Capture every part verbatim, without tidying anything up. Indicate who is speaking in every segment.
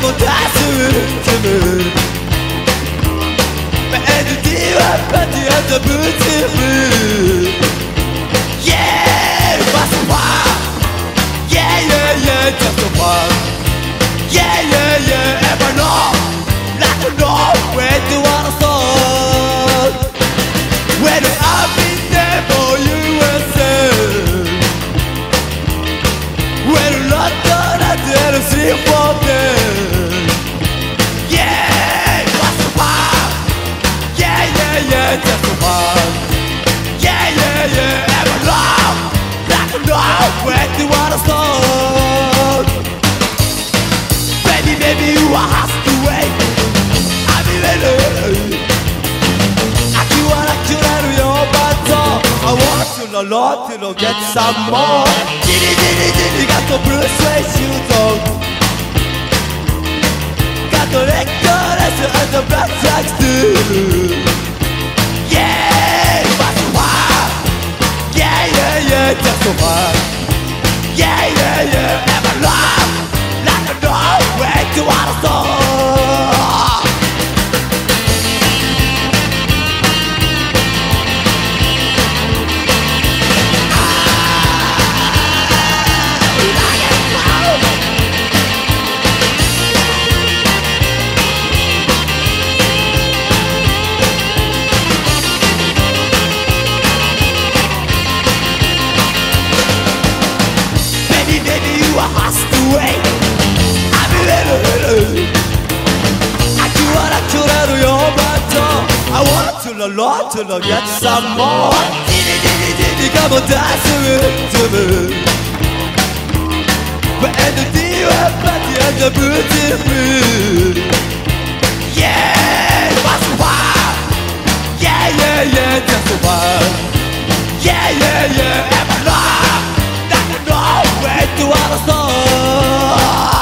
Speaker 1: も出すつむMelodyはパティアンドブーツ Yeah, what's the fun? Yeah, yeah, yeah, just the fun Yeah, yeah, yeah, ever know Not to know where to wanna start When I've been there for you and say When not done at the end of three for them Yeah, what's the fun? Yeah, yeah, yeah, just the fun Yeah, yeah, yeah, ever know Not to know where to wanna start Baby, baby, you are have to wait I'll be ready I wanna to your battle I want to know Lord to know get some more Diddy, diddy, diddy, got the blue suede shoes on Got the necklace and the black socks too Yeah, what's the fun? Yeah, yeah, yeah, just so fun Yeah, yeah, yeah, ever love Like to know where to wanna start I want to the Lord to the get some more Diddy diddy diddy come on dance to me But and the deal party and the beauty Yeah, what's the fun? Yeah, yeah, yeah, just the fun Yeah, yeah, yeah, ever love Not to know where to wanna start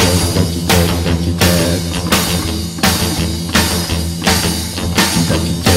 Speaker 2: Lucky Jack,